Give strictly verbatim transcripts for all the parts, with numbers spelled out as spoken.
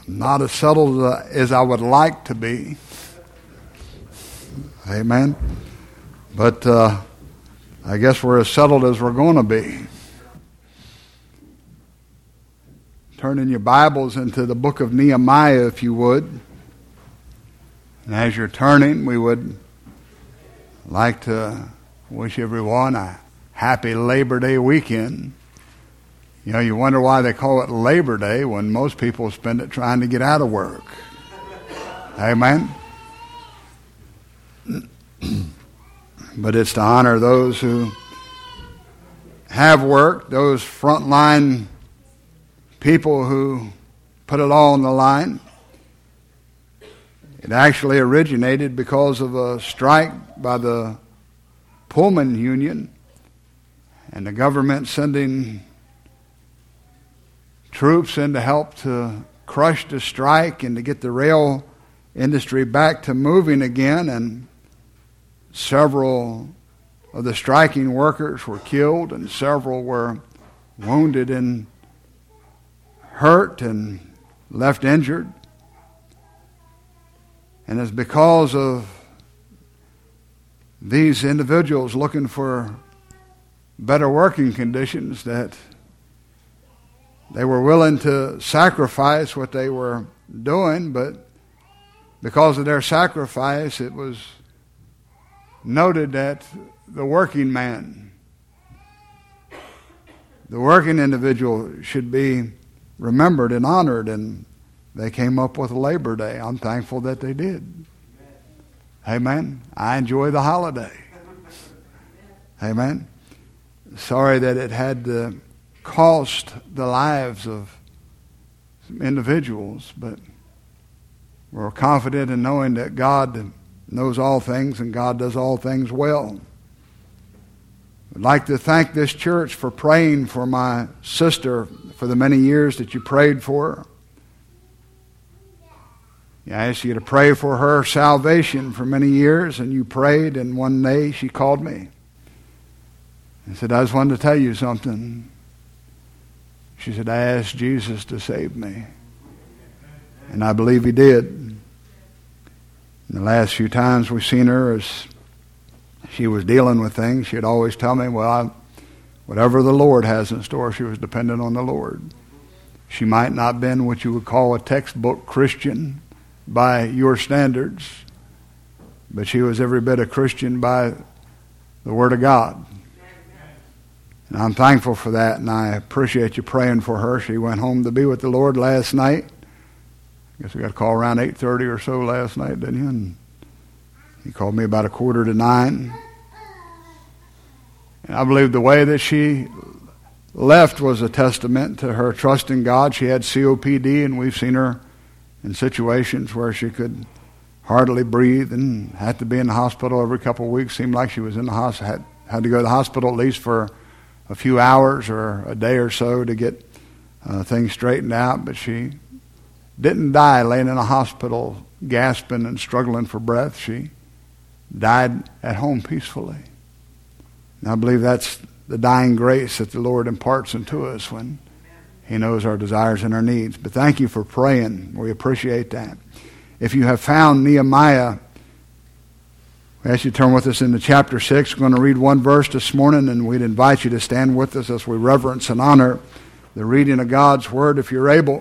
Not as settled as I would like to be. Amen. But uh, I guess we're as settled as we're going to be. Turn in your Bibles into the book of Nehemiah, if you would. And as you're turning, we would like to wish everyone a happy Labor Day weekend. You know, you wonder why they call it Labor Day when most people spend it trying to get out of work. Amen? But it's to honor those who have worked, those frontline people who put it all on the line. It actually originated because of a strike by the Pullman Union and the government sending troops in to help to crush the strike and to get the rail industry back to moving again. And several of the striking workers were killed and several were wounded and hurt and left injured. And it's because of these individuals looking for better working conditions that they were willing to sacrifice what they were doing, but because of their sacrifice, it was noted that the working man, the working individual should be remembered and honored, and they came up with Labor Day. I'm thankful that they did. Amen. I enjoy the holiday. Amen. Sorry that it had to cost the lives of some individuals, but we're confident in knowing that God knows all things and God does all things well. I'd like to thank this church for praying for my sister for the many years that you prayed for her. I asked you to pray for her salvation for many years, and you prayed, and one day she called me and said, I just wanted to tell you something. She said, I asked Jesus to save me. And I believe he did. In the last few times we've seen her, as she was dealing with things, she'd always tell me, well, I, whatever the Lord has in store, she was dependent on the Lord. She might not have been what you would call a textbook Christian by your standards, but she was every bit a Christian by the Word of God. And I'm thankful for that, and I appreciate you praying for her. She went home to be with the Lord last night. I guess we got a call around eight thirty or so last night, didn't you? And he called me about a quarter to nine. And I believe the way that she left was a testament to her trust in God. She had C O P D, and we've seen her in situations where she could hardly breathe and had to be in the hospital every couple of weeks. Seemed like she was in the hospital, had, had to go to the hospital at least for a few hours or a day or so to get uh, things straightened out. But she didn't die laying in a hospital gasping and struggling for breath. She died at home peacefully. And I believe that's the dying grace that the Lord imparts into us when he knows our desires and our needs. But thank you for praying. We appreciate that. If you have found Nehemiah, we ask you to turn with us into chapter six. We're going to read one verse this morning, and we'd invite you to stand with us as we reverence and honor the reading of God's Word, if you're able.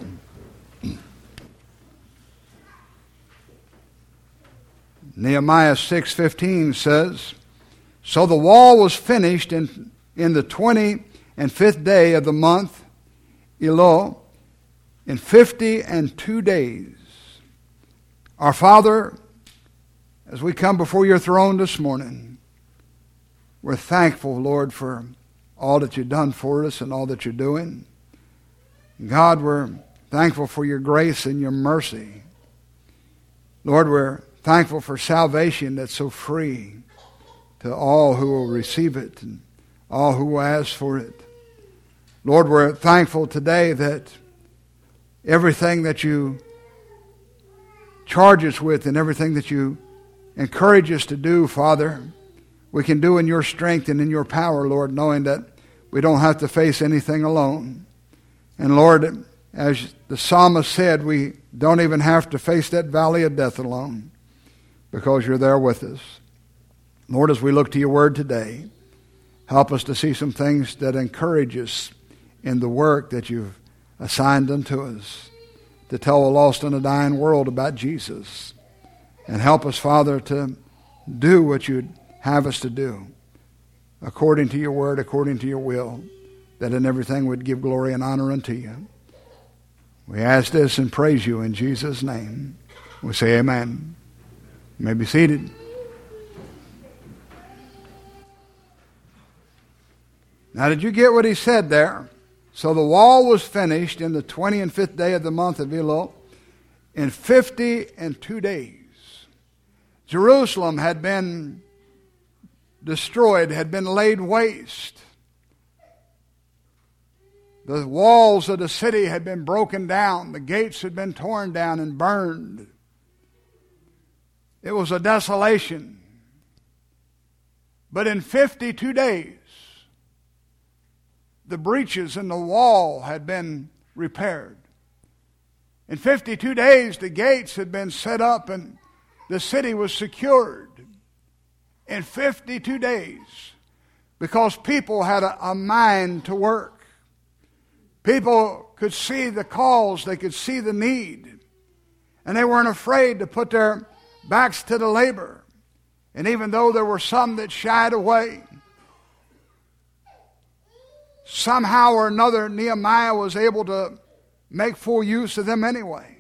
Nehemiah six fifteen says, So the wall was finished in, in the twenty and fifth day of the month, Elul, in fifty and two days. Our Father, as we come before your throne this morning, we're thankful, Lord, for all that you've done for us and all that you're doing. God, we're thankful for your grace and your mercy. Lord, we're thankful for salvation that's so free to all who will receive it and all who will ask for it. Lord, we're thankful today that everything that you charge us with and everything that you encourage us to do, Father, we can do in your strength and in your power, Lord, knowing that we don't have to face anything alone. And Lord, as the psalmist said, we don't even have to face that valley of death alone because you're there with us. Lord, as we look to your word today, help us to see some things that encourage us in the work that you've assigned unto us to tell a lost and a dying world about Jesus. And help us, Father, to do what you'd have us to do according to your word, according to your will, that in everything we'd give glory and honor unto you. We ask this and praise you in Jesus' name. We say amen. You may be seated. Now, did you get what he said there? So the wall was finished in the twentieth and fifth day of the month of Elul in fifty and two days. Jerusalem had been destroyed, had been laid waste. The walls of the city had been broken down. The gates had been torn down and burned. It was a desolation. But in fifty-two days, the breaches in the wall had been repaired. In fifty-two days, the gates had been set up and the city was secured. In fifty-two days, because people had a, a mind to work. People could see the cause, they could see the need, and they weren't afraid to put their backs to the labor. And even though there were some that shied away, somehow or another Nehemiah was able to make full use of them anyway.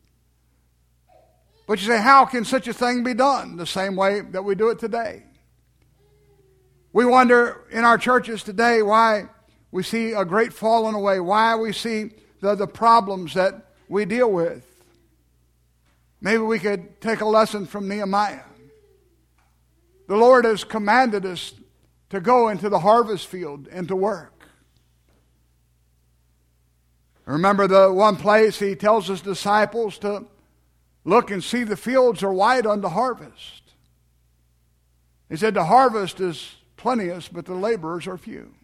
But you say, how can such a thing be done? The same way that we do it today. We wonder in our churches today why we see a great falling away, why we see the, the problems that we deal with. Maybe we could take a lesson from Nehemiah. The Lord has commanded us to go into the harvest field and to work. Remember the one place he tells his disciples to look and see the fields are white unto harvest. He said the harvest is plenteous, but the laborers are few.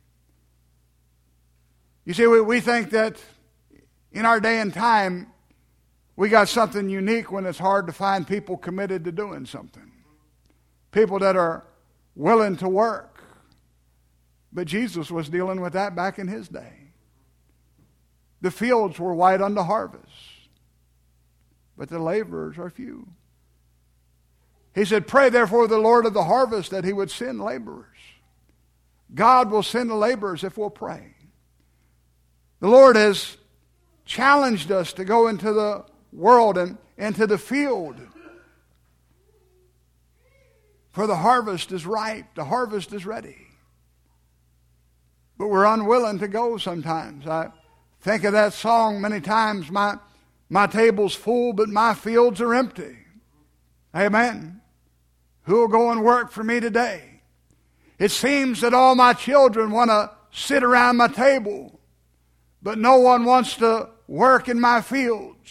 You see, we, we think that in our day and time, we got something unique when it's hard to find people committed to doing something. People that are willing to work. But Jesus was dealing with that back in his day. The fields were white unto harvest, but the laborers are few. He said, pray therefore the Lord of the harvest that he would send laborers. God will send the laborers if we'll pray. The Lord has challenged us to go into the world and into the field. For the harvest is ripe, the harvest is ready. But we're unwilling to go sometimes. I think of that song many times, my, my table's full, but my fields are empty. Amen. Who will go and work for me today? It seems that all my children want to sit around my table, but no one wants to work in my fields.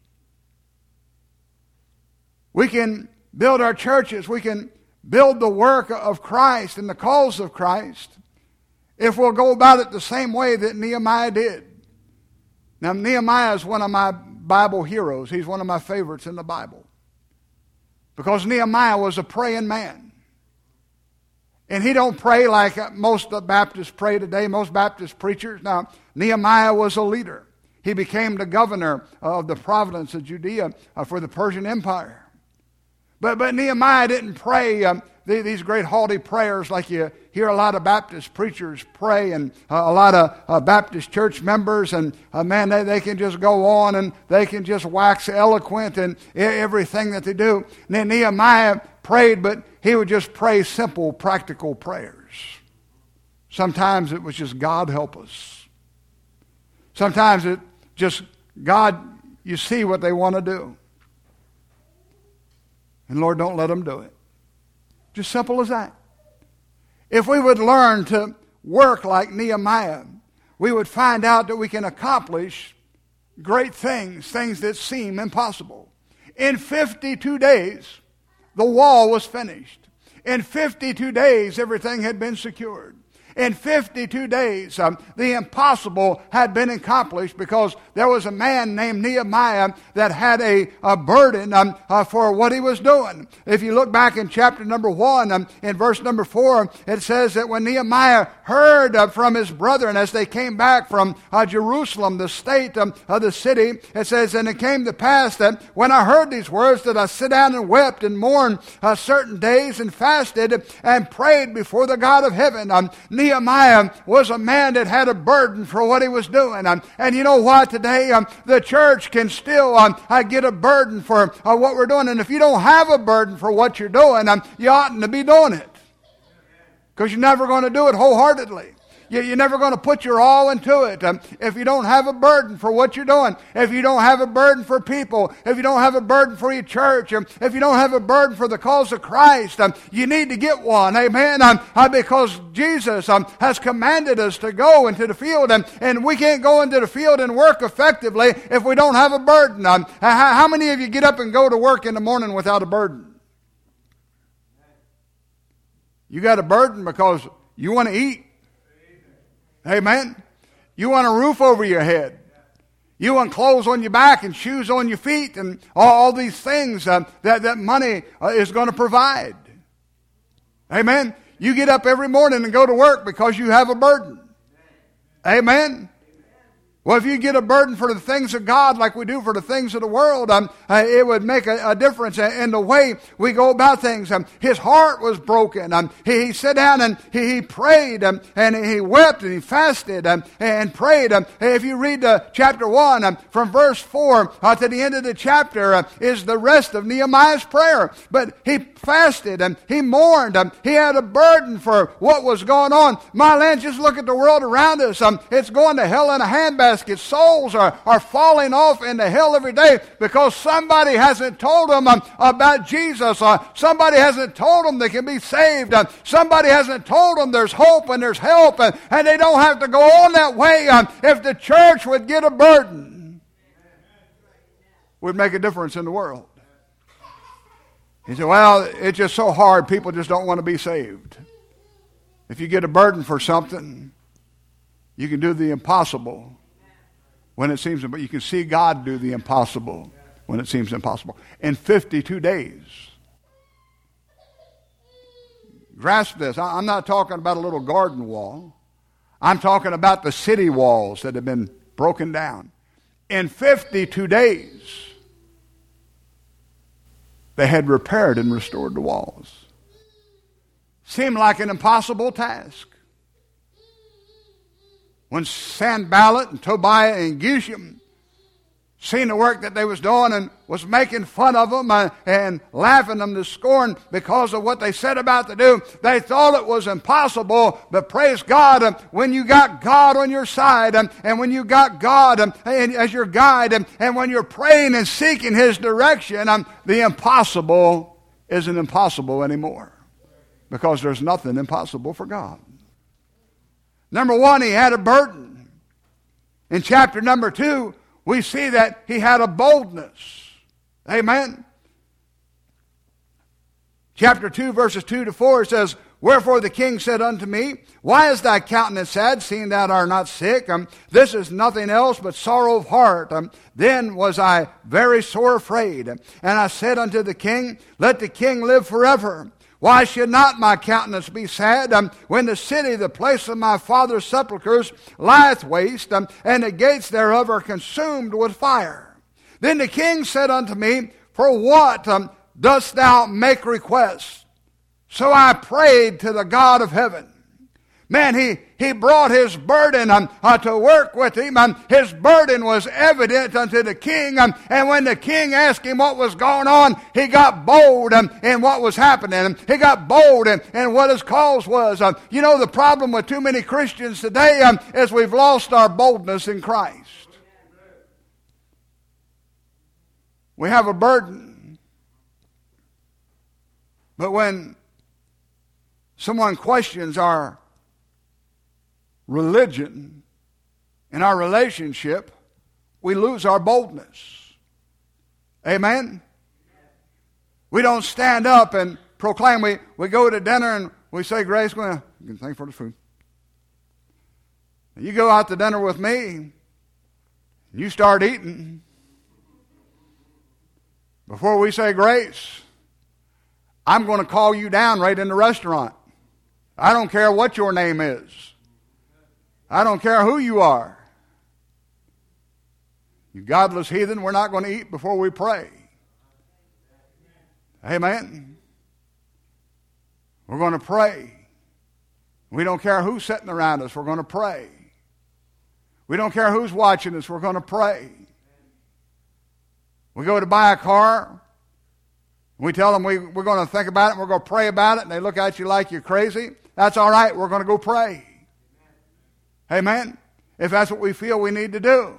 We can build our churches. We can build the work of Christ and the cause of Christ if we'll go about it the same way that Nehemiah did. Now, Nehemiah is one of my Bible heroes. He's one of my favorites in the Bible. Because Nehemiah was a praying man. And he don't pray like most Baptists pray today, most Baptist preachers. Now, Nehemiah was a leader. He became the governor of the province of Judea for the Persian Empire. But, but Nehemiah didn't pray um, these great haughty prayers like you hear a lot of Baptist preachers pray, and uh, a lot of uh, Baptist church members, and uh, man, they, they can just go on and they can just wax eloquent in everything that they do. And then Nehemiah prayed, but he would just pray simple, practical prayers. Sometimes it was just, God help us. Sometimes it just, God, you see what they want to do. And Lord, don't let them do it. Just simple as that. If we would learn to work like Nehemiah, we would find out that we can accomplish great things, things that seem impossible. In fifty-two days, the wall was finished. In fifty-two days, everything had been secured. In fifty-two days, um, the impossible had been accomplished because there was a man named Nehemiah that had a, a burden um, uh, for what he was doing. If you look back in chapter number one, um, in verse number four, it says that when Nehemiah heard uh, from his brethren as they came back from uh, Jerusalem, the state um, of the city, it says, and it came to pass that when I heard these words that I sit down and wept and mourned uh, certain days and fasted and prayed before the God of heaven. Um, Nehemiah was a man that had a burden for what he was doing. Um, and you know what? Today, um, the church can still um, uh, get a burden for uh, what we're doing. And if you don't have a burden for what you're doing, um, you oughtn't to be doing it. Because you're never going to do it wholeheartedly. You're never going to put your all into it. Um, if you don't have a burden for what you're doing, if you don't have a burden for people, if you don't have a burden for your church, um, if you don't have a burden for the cause of Christ, um, you need to get one. Amen. Um, uh, because Jesus um, has commanded us to go into the field, and, and we can't go into the field and work effectively if we don't have a burden. Um, how, how many of you get up and go to work in the morning without a burden? You got a burden because you want to eat. Amen. You want a roof over your head. You want clothes on your back and shoes on your feet and all, all these things uh, that, that money uh, is going to provide. Amen. You get up every morning and go to work because you have a burden. Amen. Well, if you get a burden for the things of God like we do for the things of the world, um, uh, it would make a, a difference in the way we go about things. Um, his heart was broken. Um, he, he sat down and he, he prayed um, and he wept and he fasted um, and prayed. Um, if you read uh, chapter one, um, from verse four uh, to the end of the chapter uh, is the rest of Nehemiah's prayer. But he fasted and he mourned. Um, he had a burden for what was going on. My land, just look at the world around us. Um, it's going to hell in a handbasket. Souls are, are falling off into hell every day because somebody hasn't told them um, about Jesus. Uh, somebody hasn't told them they can be saved. Uh, somebody hasn't told them there's hope and there's help, and, and they don't have to go on that way. Um, if the church would get a burden, would make a difference in the world. He said, well, it's just so hard. People just don't want to be saved. If you get a burden for something, you can do the impossible when it seems, but you can see God do the impossible when it seems impossible. In fifty-two days. Grasp this. I'm not talking about a little garden wall. I'm talking about the city walls that have been broken down. In fifty-two days, they had repaired and restored the walls. Seemed like an impossible task. When Sanballat and Tobiah and Geshem seen the work that they was doing and was making fun of them uh, and laughing them to scorn because of what they said about to do, they thought it was impossible. But praise God, uh, when you got God on your side um, and when you got God um, and, as your guide um, and when you're praying and seeking His direction, um, the impossible isn't impossible anymore because there's nothing impossible for God. Number one, he had a burden. In chapter number two, we see that he had a boldness. Amen. Chapter two, verses two to four says, wherefore the king said unto me, why is thy countenance sad, seeing thou art not sick? Um, this is nothing else but sorrow of heart. Um, then was I very sore afraid. And I said unto the king, let the king live forever. Why should not my countenance be sad um, when the city, the place of my father's sepulchres, lieth waste, um, and the gates thereof are consumed with fire? Then the king said unto me, for what um, dost thou make request? So I prayed to the God of heaven. Man, he, he brought his burden um, uh, to work with him. Um, his burden was evident unto the king. Um, and when the king asked him what was going on, he got bold um, in what was happening. Um, he got bold in, in what his cause was. Um, you know, the problem with too many Christians today um, is we've lost our boldness in Christ. We have a burden. But when someone questions our religion and our relationship, we lose our boldness. Amen? We don't stand up and proclaim. We, we go to dinner and we say grace. Well, you can thank for the food. You go out to dinner with me, and you start eating. Before we say grace, I'm going to call you down right in the restaurant. I don't care what your name is. I don't care who you are. You godless heathen, we're not going to eat before we pray. Amen. We're going to pray. We don't care who's sitting around us. We're going to pray. We don't care who's watching us. We're going to pray. We go to buy a car. We tell them we, we're going to think about it and we're going to pray about it, and they look at you like you're crazy. That's all right. We're going to go pray. Amen. If that's what we feel we need to do.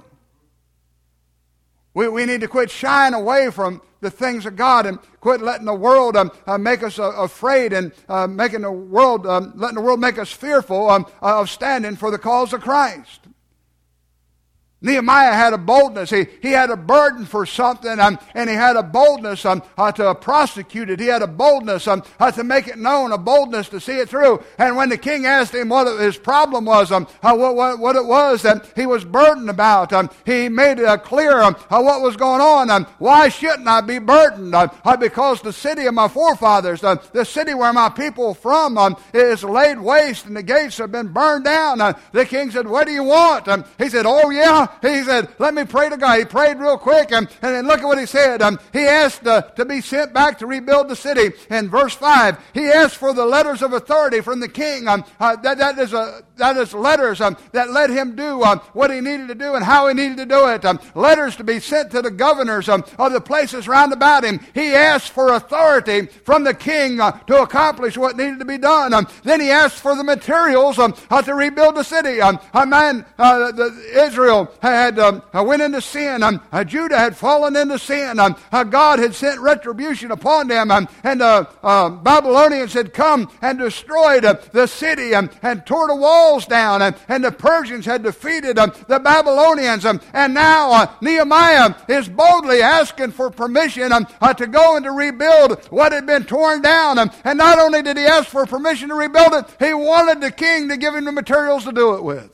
We, we need to quit shying away from the things of God and quit letting the world um, uh, make us uh, afraid and uh, making the world, um, letting the world make us fearful um, of standing for the cause of Christ. Nehemiah had a boldness. He, he had a burden for something, um, and he had a boldness um, uh, to prosecute it. He had a boldness um, uh, to make it known, a boldness to see it through. And when the king asked him what his problem was, um, uh, what, what, what it was that he was burdened about, um, he made it uh, clear um, uh, what was going on. Um, why shouldn't I be burdened? Uh, uh, because the city of my forefathers, uh, the city where my people are from, um, is laid waste, and the gates have been burned down. Uh, the king said, what do you want? Um, he said, oh yeah. He said, let me pray to God. He prayed real quick, and, and then look at what he said. Um, he asked uh, to be sent back to rebuild the city. In verse five, he asked for the letters of authority from the king. Um, uh, that, that, is a, that is letters um, that let him do um, what he needed to do and how he needed to do it. Um, letters to be sent to the governors um, of the places round about him. He asked for authority from the king uh, to accomplish what needed to be done. Um, then he asked for the materials um, uh, to rebuild the city. Um, a man, uh, the, Israel had um, went into sin. Um, uh, Judah had fallen into sin. Um, uh, God had sent retribution upon them. Um, and the uh, uh, Babylonians had come and destroyed uh, the city um, and tore the walls down. Um, and the Persians had defeated um, the Babylonians. Um, and now uh, Nehemiah is boldly asking for permission um, uh, to go and to rebuild what had been torn down. Um, and not only did he ask for permission to rebuild it, he wanted the king to give him the materials to do it with.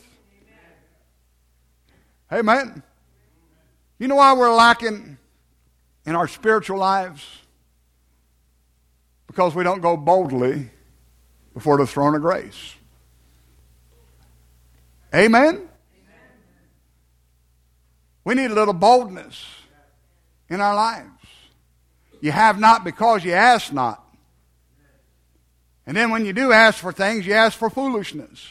Amen. You know why we're lacking in our spiritual lives? Because we don't go boldly before the throne of grace. Amen? Amen. We need a little boldness in our lives. You have not because you ask not. And then when you do ask for things, you ask for foolishness.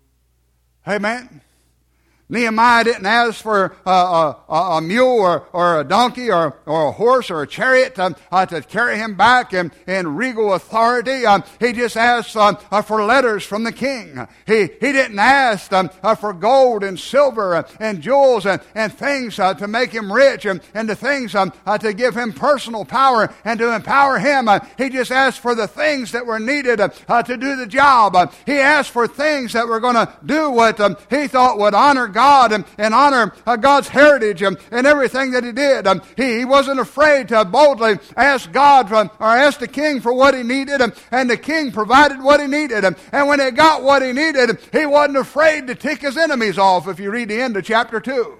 Amen. Nehemiah didn't ask for a, a, a mule or, or a donkey or, or a horse or a chariot um, uh, to carry him back in, in regal authority. Um, he just asked um, uh, for letters from the king. He, he didn't ask um, uh, for gold and silver uh, and jewels and, and things uh, to make him rich and, and the things um, uh, to give him personal power and to empower him. Uh, he just asked for the things that were needed uh, uh, to do the job. Uh, he asked for things that were going to do what um, he thought would honor God and, and honor uh, God's heritage and, and everything that he did. Um, he, he wasn't afraid to boldly ask God from, or ask the king for what he needed, um, and the king provided what he needed. Um, and when he got what he needed, he wasn't afraid to tick his enemies off, if you read the end of chapter two.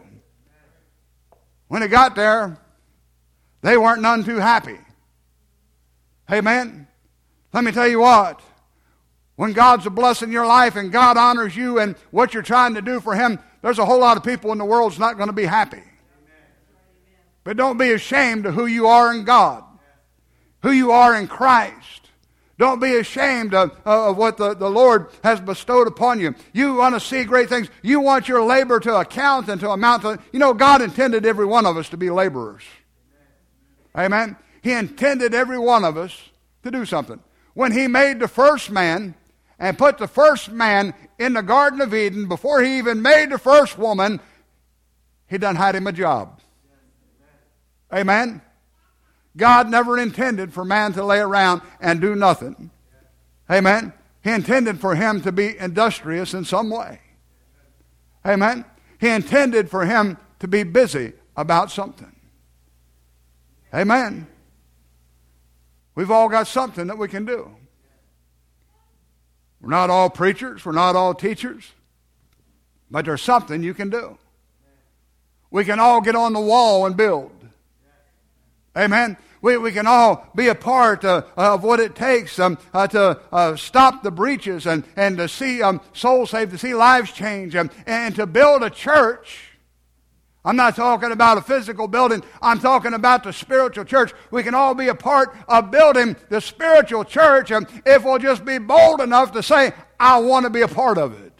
When he got there, they weren't none too happy. Amen? Let me tell you what. When God's a blessing your life and God honors you and what you're trying to do for him, there's a whole lot of people in the world that's not going to be happy. Amen. But don't be ashamed of who you are in God, who you are in Christ. Don't be ashamed of, of what the, the Lord has bestowed upon you. You want to see great things. You want your labor to account and to amount to... You know, God intended every one of us to be laborers. Amen? He intended every one of us to do something. When he made the first man and put the first man in the Garden of Eden, before he even made the first woman, he done had him a job. Amen? God never intended for man to lay around and do nothing. Amen? He intended for him to be industrious in some way. Amen? He intended for him to be busy about something. Amen? We've all got something that we can do. We're not all preachers. We're not all teachers. But there's something you can do. We can all get on the wall and build. Amen. We, we can all be a part uh, of what it takes um, uh, to uh, stop the breaches and, and to see um, souls saved, to see lives change, um, and to build a church. I'm not talking about a physical building. I'm talking about the spiritual church. We can all be a part of building the spiritual church um, if we'll just be bold enough to say, I want to be a part of it.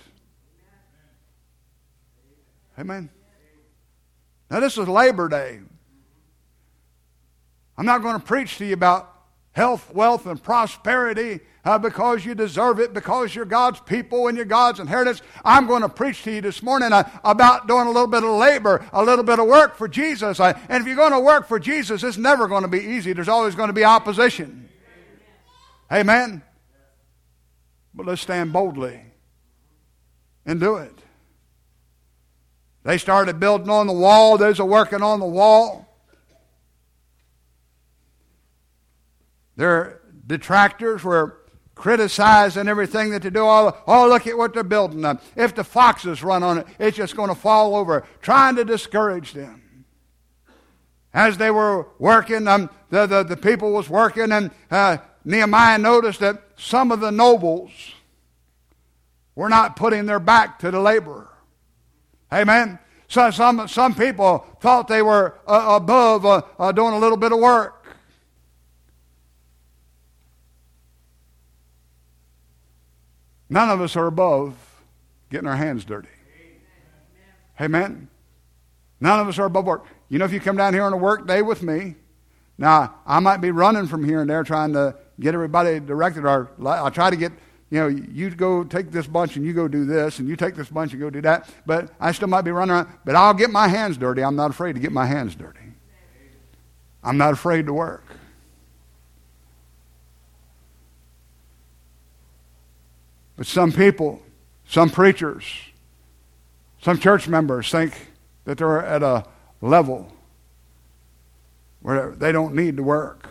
Amen. Now this is Labor Day. I'm not going to preach to you about health, wealth, and prosperity uh, because you deserve it, because you're God's people and you're God's inheritance. I'm going to preach to you this morning uh, about doing a little bit of labor, a little bit of work for Jesus. Uh, and if you're going to work for Jesus, it's never going to be easy. There's always going to be opposition. Amen? But let's stand boldly and do it. They started building on the wall. Those are working on the wall. Their detractors were criticizing everything that they do. Oh, oh look at what they're building. Uh, if the foxes run on it, it's just going to fall over. Trying to discourage them. As they were working, um, the, the, the people was working, and uh, Nehemiah noticed that some of the nobles were not putting their back to the laborer. Amen. So some some people thought they were uh, above uh, uh, doing a little bit of work. None of us are above getting our hands dirty. Amen. None of us are above work. You know, if you come down here on a work day with me, now I might be running from here and there trying to get everybody directed. Or I try to get, you know, you go take this bunch and you go do this, and you take this bunch and go do that. But I still might be running around. But I'll get my hands dirty. I'm not afraid to get my hands dirty. I'm not afraid to work. But some people, some preachers, some church members think that they're at a level where they don't need to work.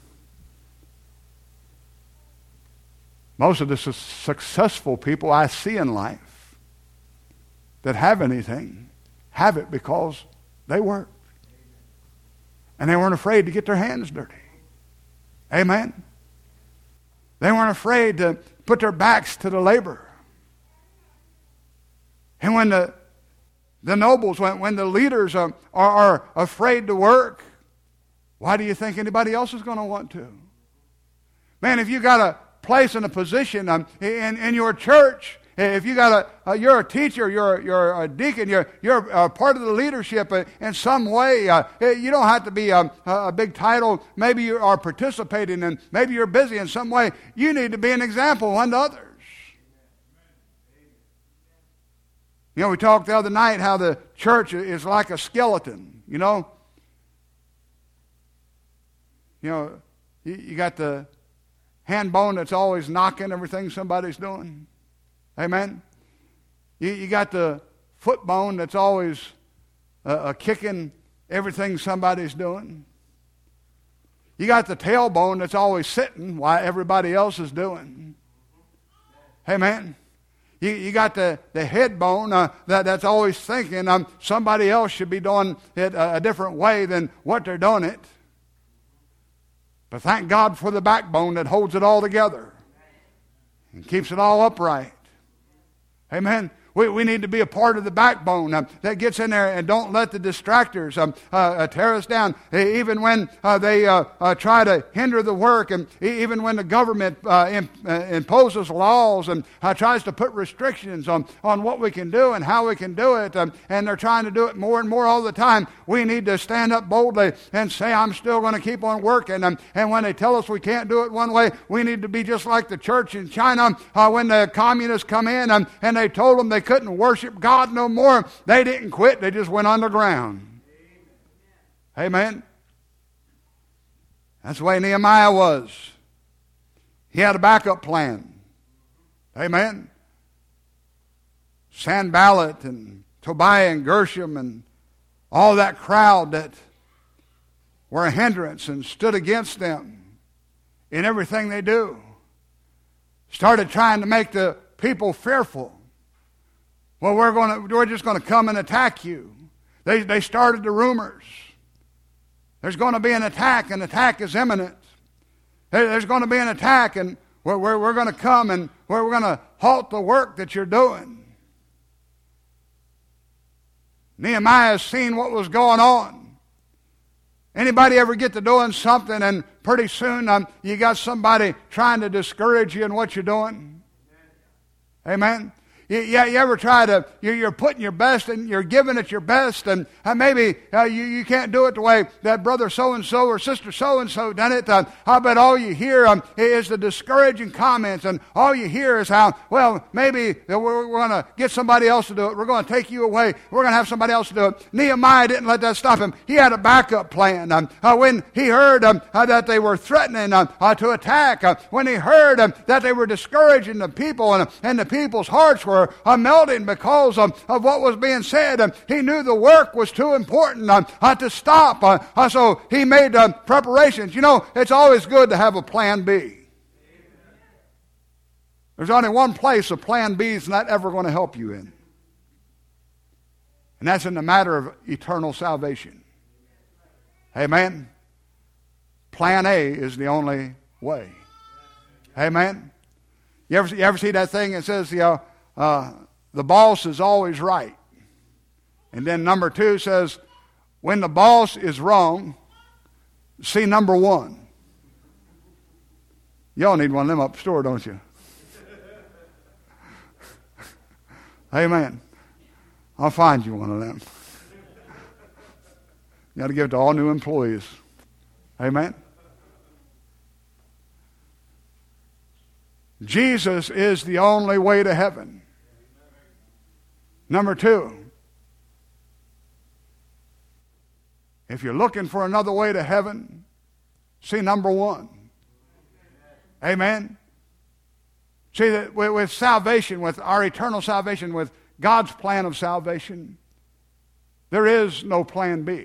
Most of the su- successful people I see in life that have anything have it because they work. And they weren't afraid to get their hands dirty. Amen? They weren't afraid to put their backs to the labor. And when the the nobles, when, when the leaders are, are, are afraid to work, why do you think anybody else is going to want to? Man, if you got a place and a position um, in, in your church, if you got a, uh, you're a teacher, you're, you're a deacon, you're, you're a part of the leadership uh, in some way. Uh, you don't have to be um, a, a big title. Maybe you are participating and maybe you're busy in some way. You need to be an example unto others. You know, we talked the other night how the church is like a skeleton, you know. You know, you, you got the hand bone that's always knocking everything somebody's doing. Amen. You, you got the foot bone that's always uh, uh, kicking everything somebody's doing. You got the tailbone that's always sitting while everybody else is doing. Amen. You, you got the, the head bone uh, that, that's always thinking um, somebody else should be doing it a, a different way than what they're doing it. But thank God for the backbone that holds it all together and keeps it all upright. Amen. We, we need to be a part of the backbone um, that gets in there, and don't let the distractors um, uh, uh, tear us down. Even when uh, they uh, uh, try to hinder the work, and even when the government uh, imp, uh, imposes laws and uh, tries to put restrictions on, on what we can do and how we can do it, um, and they're trying to do it more and more all the time, we need to stand up boldly and say, I'm still going to keep on working. Um, and when they tell us we can't do it one way, we need to be just like the church in China uh, when the communists come in um, and they told them they couldn't worship God no more. They didn't quit. They just went underground. Amen. That's the way Nehemiah was. He had a backup plan. Amen. Sanballat and Tobiah and Gershom and all that crowd that were a hindrance and stood against them in everything they do started trying to make the people fearful. Well, we're going to, we're just going to come and attack you. They, they started the rumors. There's going to be an attack. An attack is imminent. There's going to be an attack, and we're, we're, we're going to come and we're going to halt the work that you're doing. Nehemiah has seen what was going on. Anybody ever get to doing something and pretty soon um, you got somebody trying to discourage you in what you're doing? Amen? You, you, you ever try to, you, you're putting your best and you're giving it your best, and uh, maybe uh, you, you can't do it the way that brother so-and-so or sister so-and-so done it. Uh, I bet all you hear um, is the discouraging comments, and all you hear is how, well, maybe we're, we're going to get somebody else to do it. We're going to take you away. We're going to have somebody else to do it. Nehemiah didn't let that stop him. He had a backup plan. Um, uh, when he heard um, uh, that they were threatening uh, uh, to attack, uh, when he heard um, that they were discouraging the people, and, and the people's hearts were Uh, melting because of, of what was being said. Uh, he knew the work was too important uh, uh, to stop. Uh, uh, so he made uh, preparations. You know, it's always good to have a plan B. There's only one place a plan B is not ever going to help you in. And that's in the matter of eternal salvation. Amen? Plan A is the only way. Amen? You ever, you ever see that thing that says, you know, Uh, the boss is always right. And then number two says, when the boss is wrong, see number one. Y'all need one of them up store, don't you? Amen. I'll find you one of them. You got to give it to all new employees. Amen. Jesus is the only way to heaven. Number two, if you're looking for another way to heaven, see number one. Amen? See, that with salvation, with our eternal salvation, with God's plan of salvation, there is no plan B.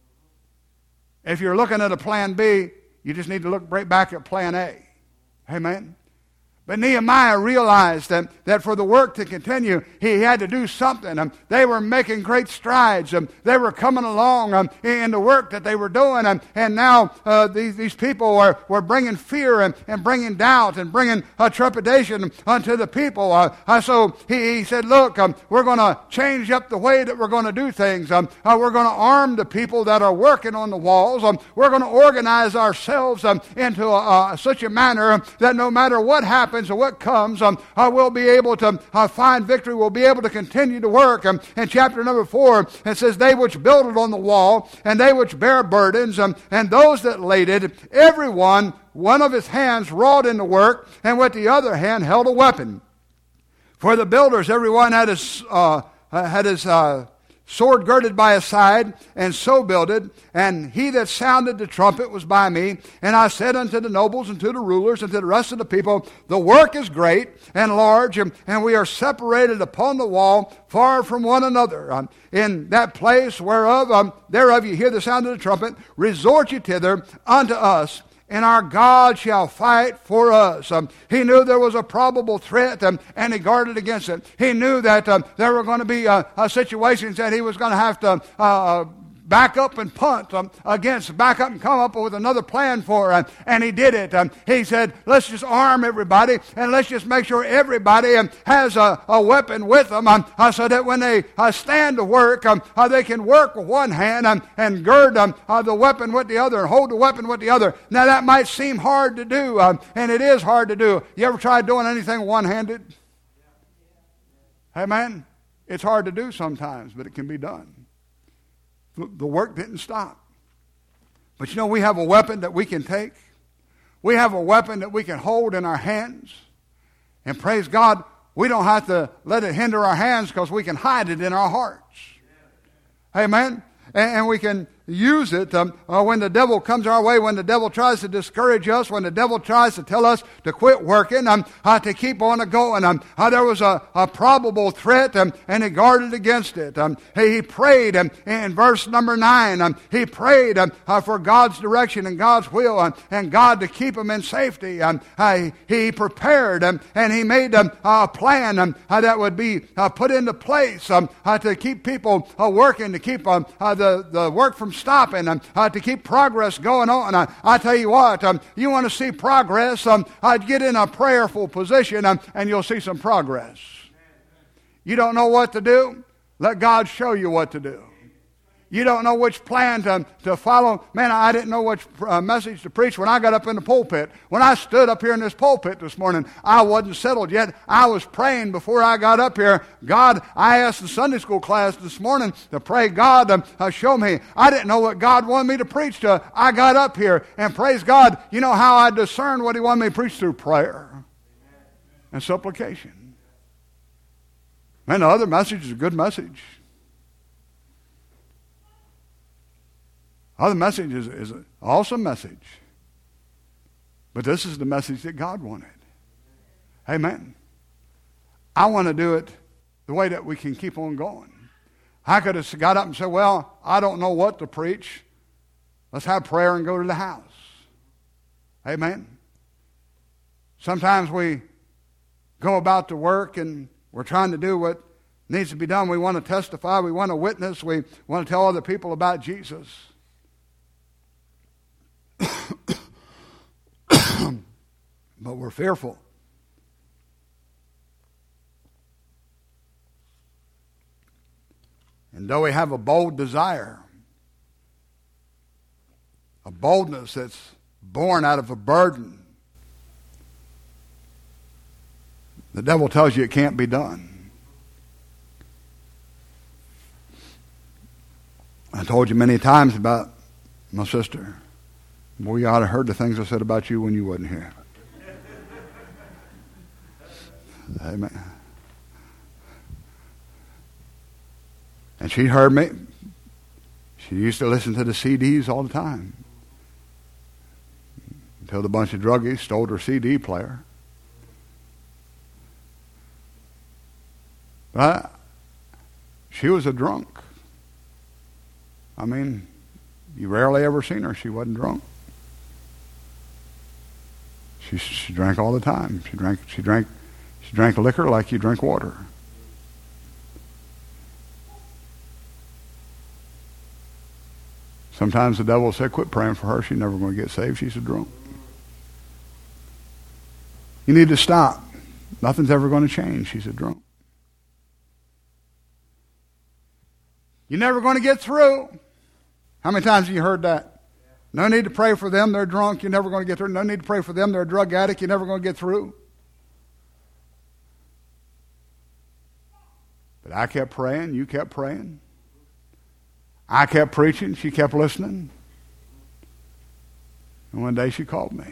If you're looking at a plan B, you just need to look right back at plan A. Amen? But Nehemiah realized that, that for the work to continue, he had to do something. Um, they were making great strides. Um, they were coming along um, in the work that they were doing. Um, and now uh, these, these people were, were bringing fear and, and bringing doubt and bringing uh, trepidation unto the people. Uh, uh, so he, he said, look, um, we're going to change up the way that we're going to do things. Um, uh, we're going to arm the people that are working on the walls. Um, we're going to organize ourselves um, into a, uh, such a manner that no matter what happens, or what comes, um, uh, we'll be able to uh, find victory. We'll be able to continue to work. Um, in chapter number four, it says, they which builded on the wall, and they which bear burdens, um, and those that laded, every one, one of his hands wrought in the work, and with the other hand held a weapon. For the builders, every one had his, uh, had his uh, sword girded by his side, and so builded. And he that sounded the trumpet was by me. And I said unto the nobles and to the rulers and to the rest of the people, the work is great and large, and, and we are separated upon the wall far from one another. Um, in that place whereof, um, thereof you hear the sound of the trumpet, resort ye thither unto us, and our God shall fight for us. Um, he knew there was a probable threat, um, and he guarded against it. He knew that um, there were going to be uh, uh, situations that he was going to have to uh, back up and punt um, against, back up and come up with another plan for, uh, and he did it. Um, he said, let's just arm everybody, and let's just make sure everybody um, has a, a weapon with them, um, uh, so that when they uh, stand to work, um, uh, they can work with one hand um, and gird um, uh, the weapon with the other, and hold the weapon with the other. Now that might seem hard to do, um, and it is hard to do. You ever tried doing anything one-handed? Amen? It's hard to do sometimes, but it can be done. The work didn't stop. But you know, we have a weapon that we can take. We have a weapon that we can hold in our hands. And praise God, we don't have to let it hinder our hands because we can hide it in our hearts. Amen? And, and we can use it um, uh, when the devil comes our way, when the devil tries to discourage us, when the devil tries to tell us to quit working, um, uh, to keep on going. Um, uh, there was a, a probable threat, um, and he guarded against it. Um, he, he prayed um, in verse number nine. Um, he prayed um, uh, for God's direction and God's will, um, and God to keep him in safety. Um, uh, he prepared um, and he made um, a plan um, uh, that would be uh, put into place um, uh, to keep people uh, working, to keep um, uh, the, the work from stopping, um, uh, to keep progress going on. Uh, I tell you what, um, you want to see progress, um, uh, get in a prayerful position um, and you'll see some progress. You don't know what to do? Let God show you what to do. You don't know which plan to, to follow. Man, I didn't know which uh, message to preach when I got up in the pulpit. When I stood up here in this pulpit this morning, I wasn't settled yet. I was praying before I got up here. God, I asked the Sunday school class this morning to pray, God, um, uh, show me. I didn't know what God wanted me to preach to. I got up here, and praise God, you know how I discerned what he wanted me to preach through? Prayer and supplication. Man, the other message is a good message. Other message is, is an awesome message. But this is the message that God wanted. Amen. I want to do it the way that we can keep on going. I could have got up and said, well, I don't know what to preach. Let's have prayer and go to the house. Amen. Sometimes we go about to work and we're trying to do what needs to be done. We want to testify. We want to witness. We want to tell other people about Jesus. But we're fearful. And though we have a bold desire, a boldness that's born out of a burden, the devil tells you it can't be done. I told you many times about my sister. Boy, you ought to have heard the things I said about you when you wasn't here. Amen. And she heard me. She used to listen to the C Ds all the time. Until the bunch of druggies stole her C D player. But she was a drunk. I mean, you rarely ever seen her. She wasn't drunk. She she drank all the time. She drank she drank she drank liquor like you drink water. Sometimes the devil said, quit praying for her. She's never going to get saved. She's a drunk. You need to stop. Nothing's ever going to change. She's a drunk. You're never going to get through. How many times have you heard that? No need to pray for them. They're drunk. You're never going to get through. No need to pray for them. They're a drug addict. You're never going to get through. But I kept praying. You kept praying. I kept preaching. She kept listening. And one day she called me.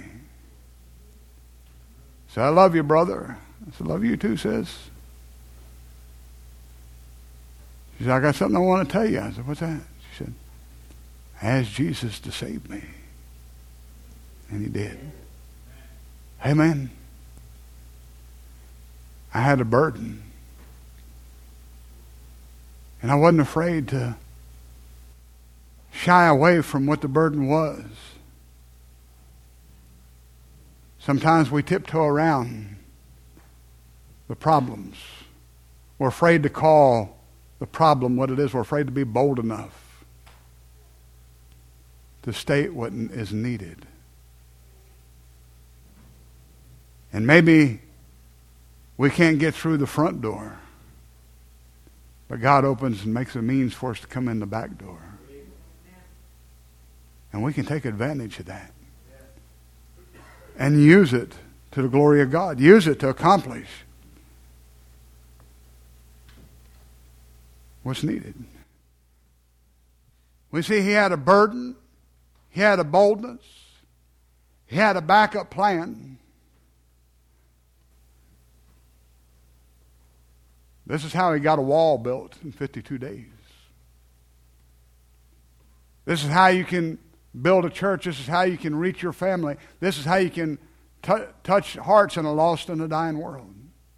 Said, I love you, brother. I said, love you too, sis. She said, I got something I want to tell you. I said, what's that? She said, ask Jesus to save me. And he did. Amen. I had a burden. And I wasn't afraid to shy away from what the burden was. Sometimes we tiptoe around the problems. We're afraid to call the problem what it is. We're afraid to be bold enough to state what is needed. And maybe we can't get through the front door, but God opens and makes a means for us to come in the back door. And we can take advantage of that and use it to the glory of God. Use it to accomplish what's needed. We see he had a burden. He had a boldness. He had a backup plan. This is how he got a wall built in fifty-two days. This is how you can build a church. This is how you can reach your family. This is how you can t- touch hearts in a lost and a dying world.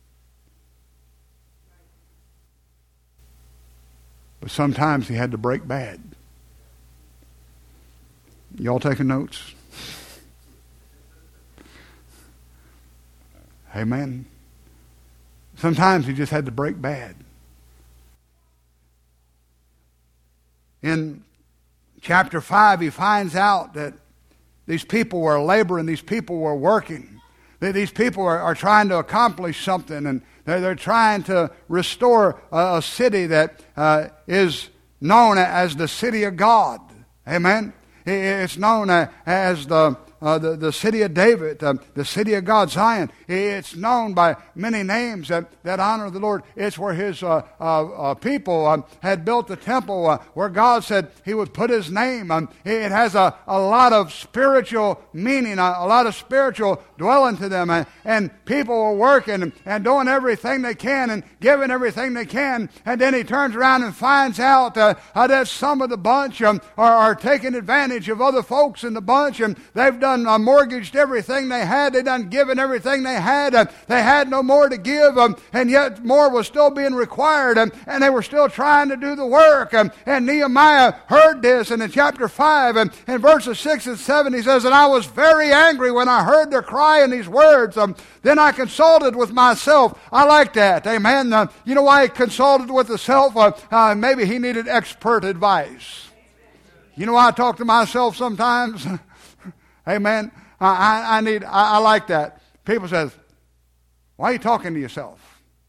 But sometimes he had to break bad. Y'all taking notes? Amen. Sometimes he just had to break bad. In chapter five, he finds out that these people were laboring, these people were working. That these people are, are trying to accomplish something, and they're, they're trying to restore a, a city that uh, is known as the city of God. Amen? It's known as the Uh, the, the city of David, uh, the city of God, Zion. It's known by many names that, that honor the Lord. It's where his uh, uh, uh, people um, had built the temple, uh, where God said he would put his name. Um, it has a, a lot of spiritual meaning, a, a lot of spiritual dwelling to them. And, and people were working and, and doing everything they can and giving everything they can. And then he turns around and finds out uh, uh, that some of the bunch um, are, are taking advantage of other folks in the bunch, and they've done Done, uh, mortgaged everything they had. They done given everything they had. Uh, they had no more to give, um, and yet more was still being required, um, and they were still trying to do the work. Um, and Nehemiah heard this, and in chapter five, and in verses six and seven, he says, "And I was very angry when I heard their cry and these words. Um, then I consulted with myself." I like that. Amen. Uh, you know why he consulted with himself? Uh, uh, maybe he needed expert advice. You know why I talk to myself sometimes? Amen. I, I, I need. I, I like that. People says, "Why are you talking to yourself?"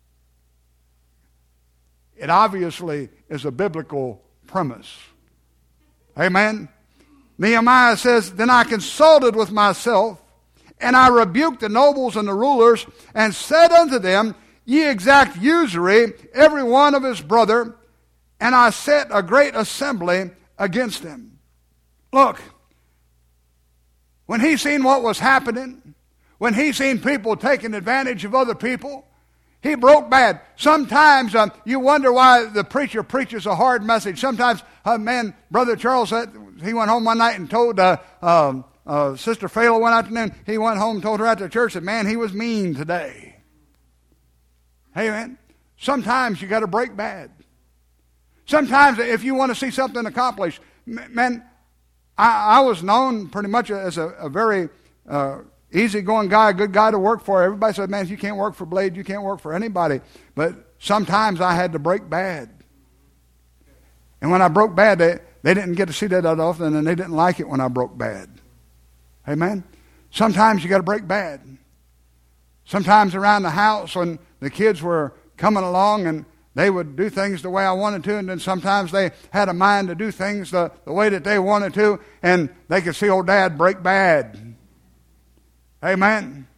It obviously is a biblical premise. Amen. Nehemiah says, "Then I consulted with myself, and I rebuked the nobles and the rulers, and said unto them, Ye exact usury, every one of his brother, and I set a great assembly against them." Look. When he seen what was happening, when he seen people taking advantage of other people, he broke bad. Sometimes um, you wonder why the preacher preaches a hard message. Sometimes, uh, man, Brother Charles, said, he went home one night and told uh, uh, uh, Sister Phayla one afternoon, he went home and told her at the church that, man, he was mean today. Hey, man, sometimes you got to break bad. Sometimes if you want to see something accomplished, man, I, I was known pretty much as a, a very uh, easygoing guy, a good guy to work for. Everybody said, man, if you can't work for Blade, you can't work for anybody. But sometimes I had to break bad. And when I broke bad, they, they didn't get to see that that often, and they didn't like it when I broke bad. Amen? Sometimes you got to break bad. Sometimes around the house when the kids were coming along and they would do things the way I wanted to, and then sometimes they had a mind to do things the, the way that they wanted to, and they could see old Dad break bad. Amen?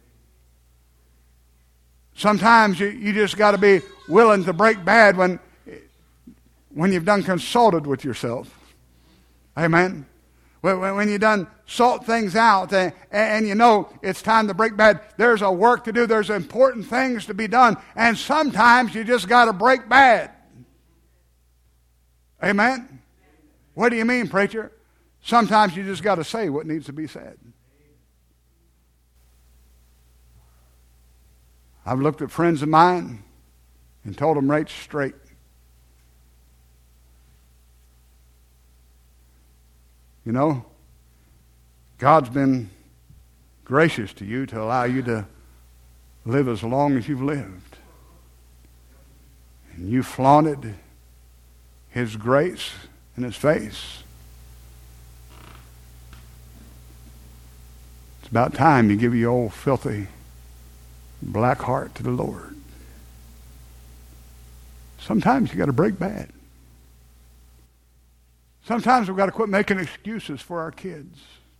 Sometimes you, you just got to be willing to break bad when, when you've done consulted with yourself. Amen? When, when you've done sort things out and, and you know it's time to break bad, there's a work to do, there's important things to be done, and sometimes you just got to break bad. Amen? What do you mean, preacher? Sometimes you just got to say what needs to be said. I've looked at friends of mine and told them right straight. You know, God's been gracious to you to allow you to live as long as you've lived. And you flaunted His grace in His face. It's about time you give your old filthy black heart to the Lord. Sometimes you got to break bad. Sometimes we've got to quit making excuses for our kids.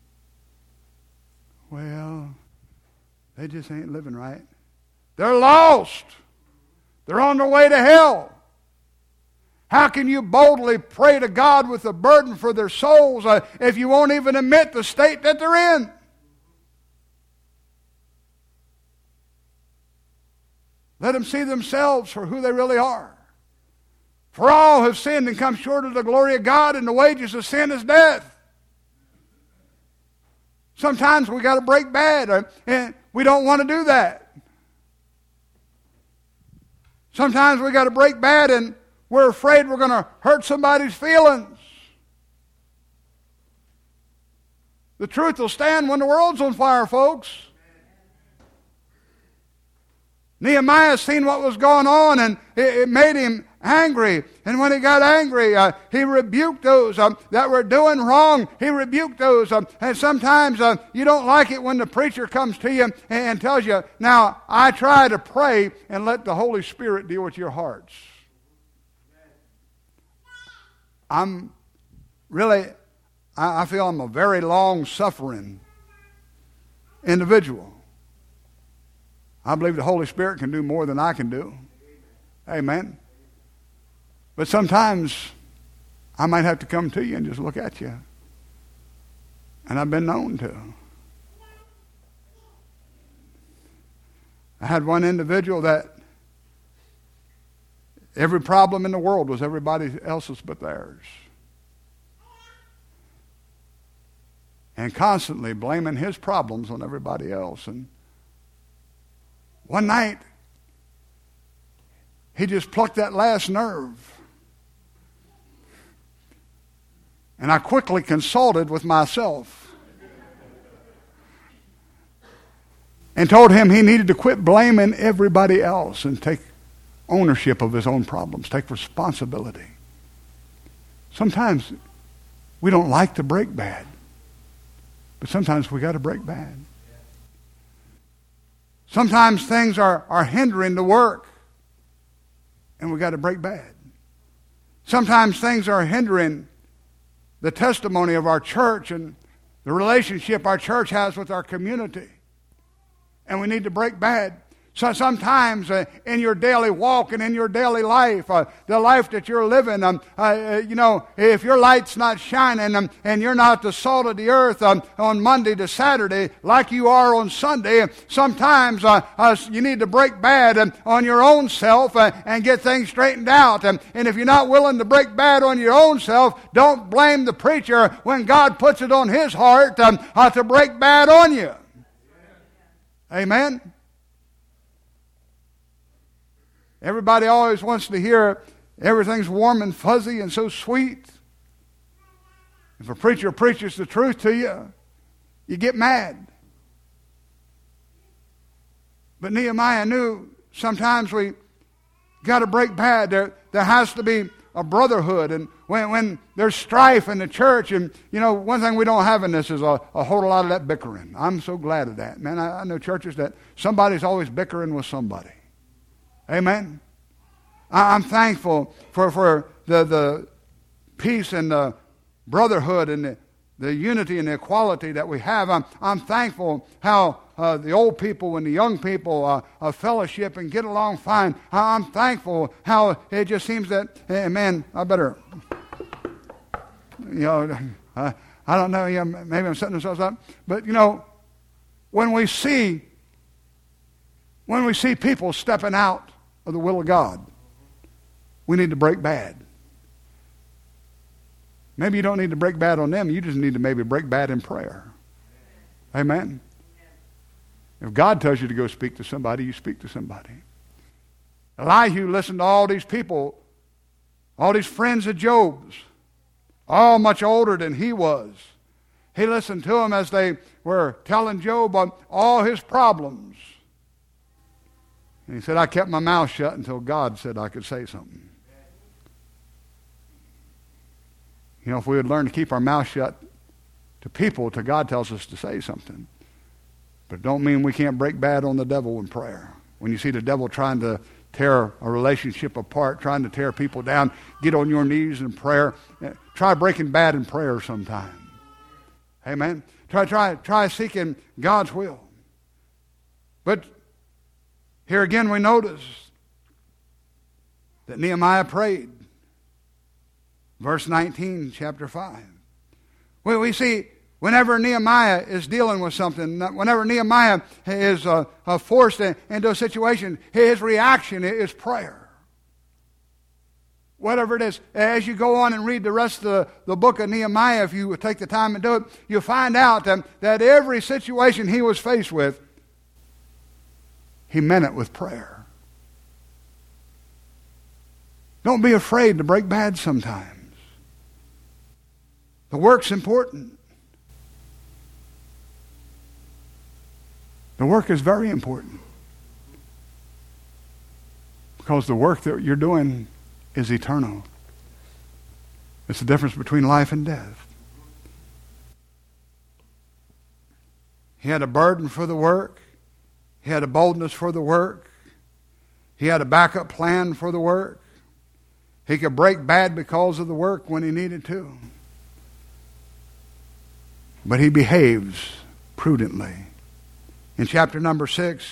Well, they just ain't living right. They're lost. They're on their way to hell. How can you boldly pray to God with a burden for their souls uh, if you won't even admit the state that they're in? Let them see themselves for who they really are. For all have sinned and come short of the glory of God, and the wages of sin is death. Sometimes we got to break bad, and we don't want to do that. Sometimes we got to break bad, and we're afraid we're going to hurt somebody's feelings. The truth will stand when the world's on fire, folks. Nehemiah seen what was going on, and it, it made him angry. And when he got angry, uh, he rebuked those um, that were doing wrong. He rebuked those. Um, and sometimes uh, you don't like it when the preacher comes to you and, and tells you, now, I try to pray and let the Holy Spirit deal with your hearts. I'm really, I, I feel I'm a very long-suffering individual. I believe the Holy Spirit can do more than I can do. Amen. But sometimes I might have to come to you and just look at you. And I've been known to. I had one individual that every problem in the world was everybody else's but theirs. And constantly blaming his problems on everybody else. And one night, he just plucked that last nerve. And I quickly consulted with myself and told him he needed to quit blaming everybody else and take ownership of his own problems, take responsibility. Sometimes we don't like to break bad, but sometimes we got to break bad. Sometimes things are, are hindering the work, and we got to break bad. Sometimes things are hindering the testimony of our church and the relationship our church has with our community, and we need to break bad. So sometimes uh, in your daily walk and in your daily life, uh, the life that you're living, um, uh, you know, if your light's not shining um, and you're not the salt of the earth um, on Monday to Saturday like you are on Sunday, sometimes uh, uh, you need to break bad um, on your own self uh, and get things straightened out. Um, and if you're not willing to break bad on your own self, don't blame the preacher when God puts it on his heart um, uh, to break bad on you. Amen? Everybody always wants to hear everything's warm and fuzzy and so sweet. If a preacher preaches the truth to you, you get mad. But Nehemiah knew sometimes we got to break bad. There, there has to be a brotherhood. And when, when there's strife in the church, and you know, one thing we don't have in this is a, a whole lot of that bickering. I'm so glad of that. Man, I, I know churches that somebody's always bickering with somebody. Amen. I'm thankful for, for the, the peace and the brotherhood and the, the unity and the equality that we have. I'm, I'm thankful how uh, the old people and the young people uh, uh, fellowship and get along fine. I'm thankful how it just seems that, hey, man, I better, you know, uh, I don't know, yeah, maybe I'm setting ourselves up. But, you know, when we see, when we see people stepping out of the will of God, we need to break bad. Maybe you don't need to break bad on them. You just need to maybe break bad in prayer. Amen. If God tells you to go speak to somebody, you speak to somebody. Elihu listened to all these people, all these friends of Job's, all much older than he was. He listened to them as they were telling Job on all his problems. And he said, I kept my mouth shut until God said I could say something. You know, if we would learn to keep our mouth shut to people till God tells us to say something. But it don't mean we can't break bad on the devil in prayer. When you see the devil trying to tear a relationship apart, trying to tear people down, get on your knees in prayer. Try breaking bad in prayer sometime. Amen. Try, try, try seeking God's will. But here again we notice that Nehemiah prayed. Verse nineteen, chapter five. We, we see whenever Nehemiah is dealing with something, whenever Nehemiah is uh, uh, forced into a situation, his reaction is prayer. Whatever it is. As you go on and read the rest of the, the book of Nehemiah, if you take the time and do it, you'll find out that, that every situation he was faced with, he meant it with prayer. Don't be afraid to break bad sometimes. The work's important. The work is very important. Because the work that you're doing is eternal. It's the difference between life and death. He had a burden for the work. He had a boldness for the work. He had a backup plan for the work. He could break bad because of the work when he needed to. But he behaves prudently. In chapter number six,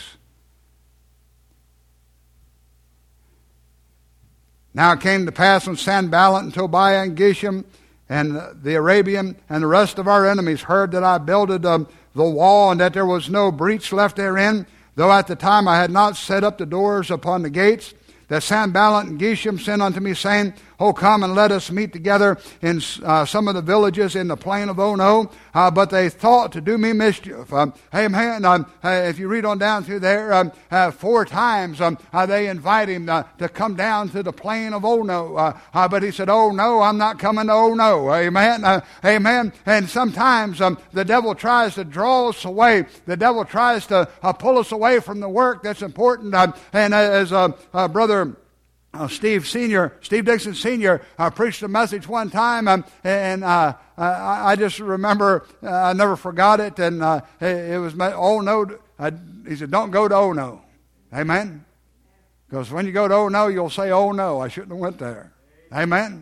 now it came to pass when Sanballat and Tobiah and Geshem and the Arabian and the rest of our enemies heard that I builded um, the wall and that there was no breach left therein, though at the time I had not set up the doors upon the gates, that Sanballat and Geshem sent unto me, saying, Oh, come and let us meet together in uh, some of the villages in the plain of Ono. Uh, but they thought to do me mischief. Um, amen. Um, uh, if you read on down through there, um, uh, four times um, uh, they invite him uh, to come down to the plain of Ono. Uh, uh, but he said, Oh, no, I'm not coming to Ono. Amen. Uh, amen. And sometimes um, the devil tries to draw us away. The devil tries to uh, pull us away from the work that's important. Uh, and uh, as uh, uh, Brother Uh, Steve Senior, Steve Dixon Senior uh, preached a message one time, um, and uh, I, I just remember, uh, I never forgot it, and uh, it, it was, oh no, uh, he said, don't go to oh no. Amen? Because when you go to oh no, you'll say, oh no, I shouldn't have went there. Amen?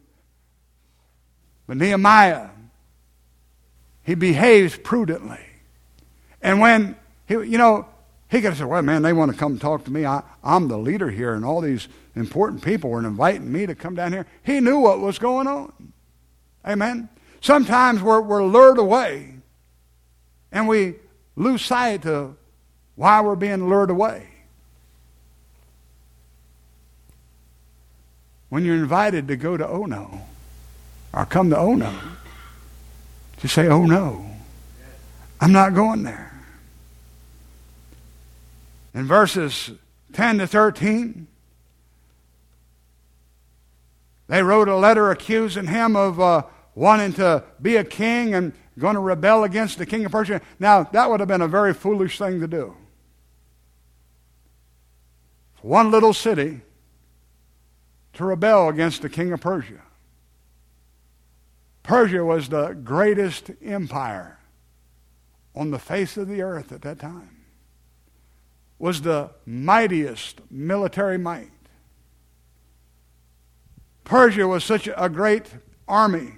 But Nehemiah, he behaves prudently. And when, he, you know, he could have said, well, man, they want to come talk to me. I, I'm the leader here, and all these important people were inviting me to come down here. He knew what was going on. Amen? Sometimes we're, we're lured away, and we lose sight of why we're being lured away. When you're invited to go to Ono, or come to Ono, just say, oh no, I'm not going there. In verses ten to thirteen, they wrote a letter accusing him of uh, wanting to be a king and going to rebel against the king of Persia. Now, that would have been a very foolish thing to do. For one little city to rebel against the king of Persia. Persia was the greatest empire on the face of the earth at that time. Was the mightiest military might. Persia was such a great army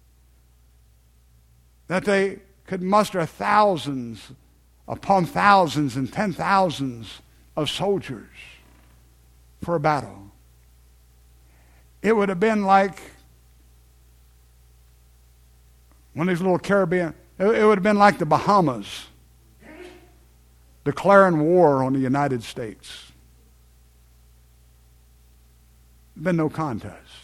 that they could muster thousands upon thousands and ten thousands of soldiers for a battle. It would have been like one of these little Caribbean, it would have been like the Bahamas declaring war on the United States. Been no contest.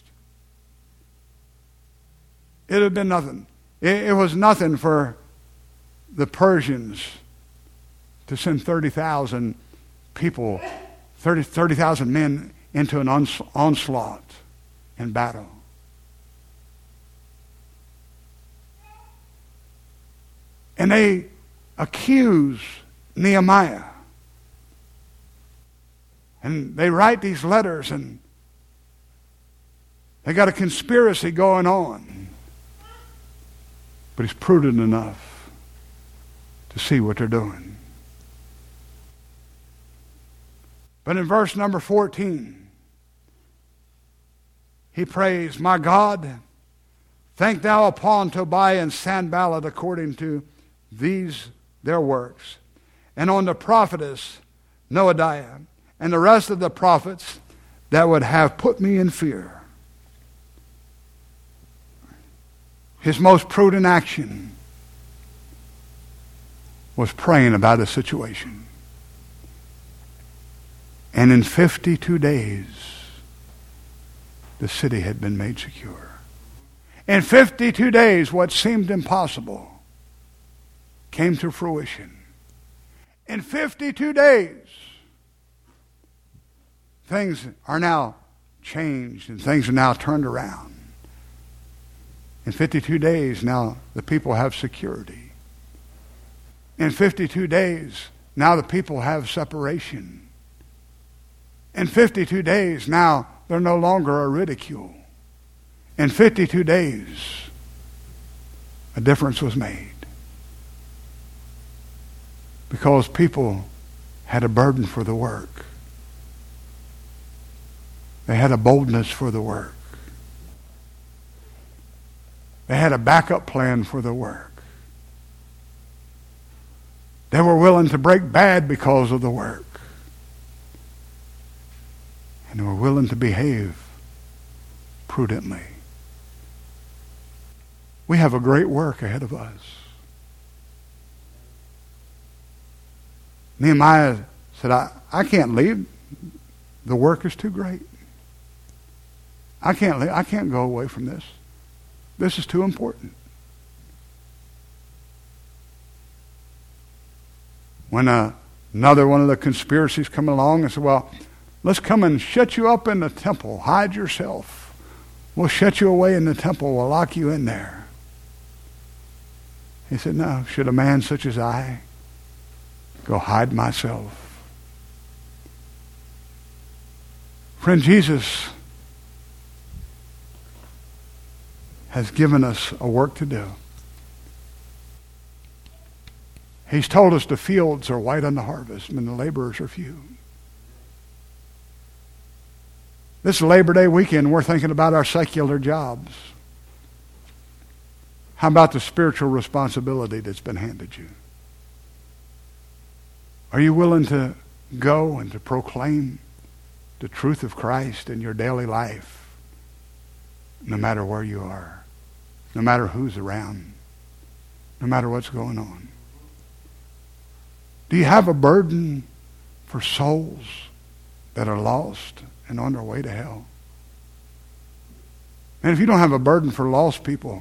It had been nothing. It, it was nothing for the Persians to send thirty thousand people, thirty thousand men into an ons- onslaught in battle. And they accuse Nehemiah. And they write these letters, and they got a conspiracy going on. But he's prudent enough to see what they're doing. But in verse number fourteen, he prays, My God, thank thou upon Tobiah and Sanballat according to these their works, and on the prophetess Noadiah, and the rest of the prophets that would have put me in fear. His most prudent action was praying about a situation. And in fifty-two days, the city had been made secure. In fifty-two days, what seemed impossible came to fruition. In fifty-two days, things are now changed and things are now turned around. In fifty-two days, now the people have security. In fifty-two days, now the people have separation. In fifty-two days, now they're no longer a ridicule. In fifty-two days, a difference was made. Because people had a burden for the work. They had a boldness for the work. They had a backup plan for the work. They were willing to break bad because of the work. And they were willing to behave prudently. We have a great work ahead of us. Nehemiah said, I, I can't leave. The work is too great. I can't leave. I can't go away from this. This is too important. When uh, another one of the conspiracies come along and said, well, let's come and shut you up in the temple. Hide yourself. We'll shut you away in the temple. We'll lock you in there. He said, no, should a man such as I go hide myself? Friend, Jesus has given us a work to do. He's told us the fields are white on the harvest and the laborers are few. This Labor Day weekend, we're thinking about our secular jobs. How about the spiritual responsibility that's been handed you? Are you willing to go and to proclaim the truth of Christ in your daily life, no matter where you are, no matter who's around, no matter what's going on? Do you have a burden for souls that are lost and on their way to hell? And if you don't have a burden for lost people,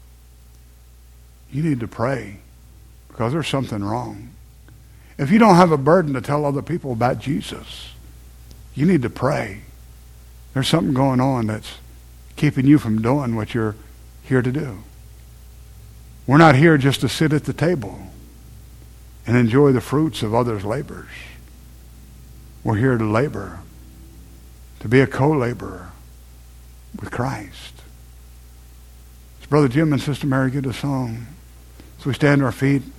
you need to pray, because there's something wrong. If you don't have a burden to tell other people about Jesus, you need to pray. There's something going on that's keeping you from doing what you're here to do. We're not here just to sit at the table and enjoy the fruits of others' labors. We're here to labor, to be a co-laborer with Christ. As Brother Jim and Sister Mary get a song, so we stand to our feet.